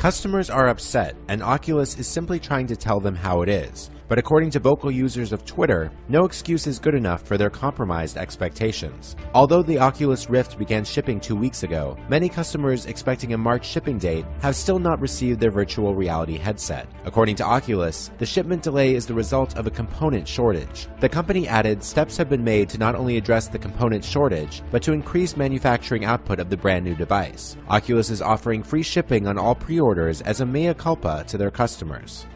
Customers are upset, and Oculus is simply trying to tell them how it is. But according to vocal users of Twitter, no excuse is good enough for their compromised expectations. Although the Oculus Rift began shipping 2 weeks ago, many customers expecting a March shipping date have still not received their virtual reality headset. According to Oculus, the shipment delay is the result of a component shortage. The company added steps have been made to not only address the component shortage, but to increase manufacturing output of the brand new device. Oculus is offering free shipping on all pre-orders as a mea culpa to their customers.